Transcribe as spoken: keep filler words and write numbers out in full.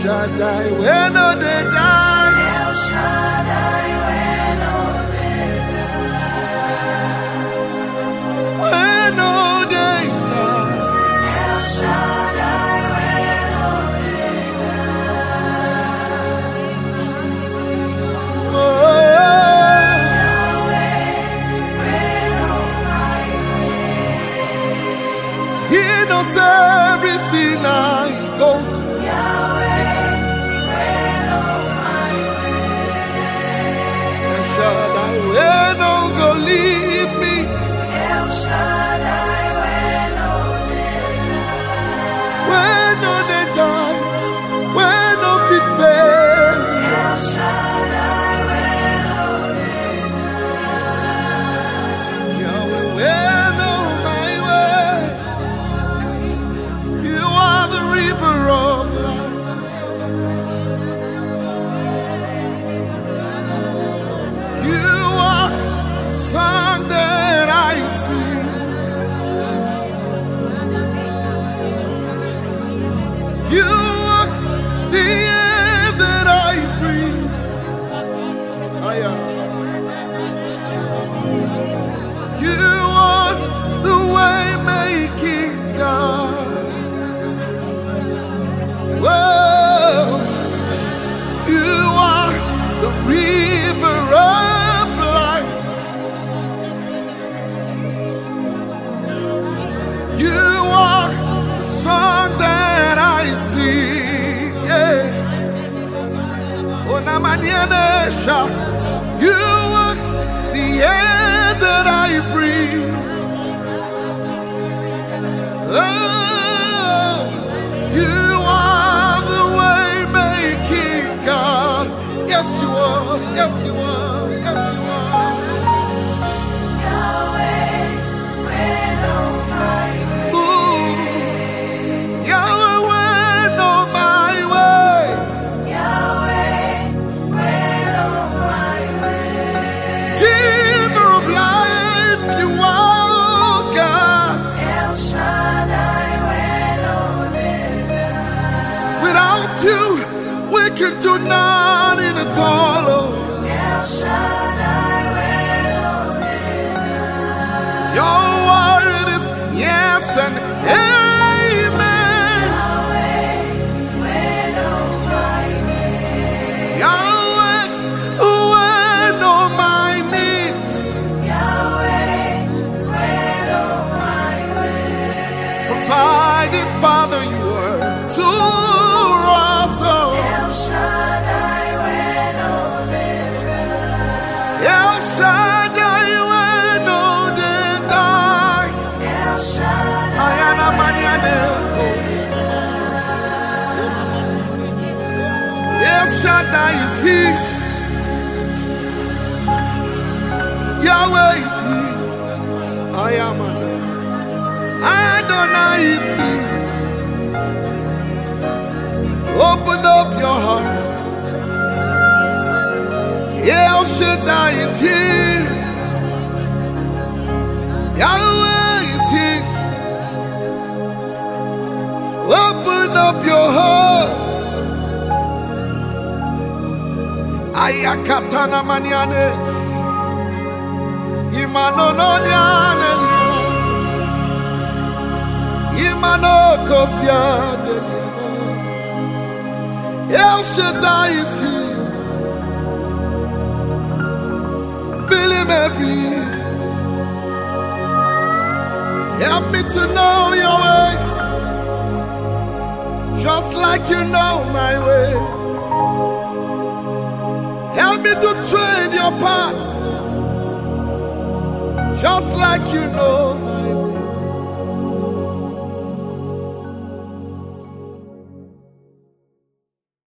Shaddai, when no they die. El Shaddai, when no they die. When no they die. El Shaddai, when no they die. Oh, Yahweh, when no my way. He knows everything I go through. Shaddai, when no go leave me. El Shaddai, when no they die. When no they die. When no fit fail. El Shaddai, when no they die. Yahweh, when no my way. You are the river of life. You are the song that I sing. You are the air that I breathe. I am. You are the way making God. Whoa. You are the river of life. You are the song that I sing. Yeah. Onamanianesha. You are the air that I breathe. Oh, you are the way making God. Yes, you are. Yes, you are. Yes, you are. Yahweh, when no my way. Ooh. Yahweh, when no my way. Yahweh, when no my way. Giver of life, you are God. El Shaddai, when no they die. Without you, we can do nothing at all. Oh. El Shaddai, when no they die. Your word is yes and amen. Yahweh, when no my way. Yahweh, when no my needs. Yahweh, when no my way. Providing, Father, you were to us. Oh. El Shaddai, when no they die. El Shaddai, when no they die. El Shaddai, Ayana maniane. El Shaddai is here. Yahweh is here. I am Adonai is here. Open up your heart. El Shaddai is here. Yahweh is here. Open up your heart. Ayakatana maniane. Imano no nyane. Imano kosiane. El Shaddai is here. Feel him everywhere. Help me to know your way, just like you know my way. Help me to tread your path, just like you know my way.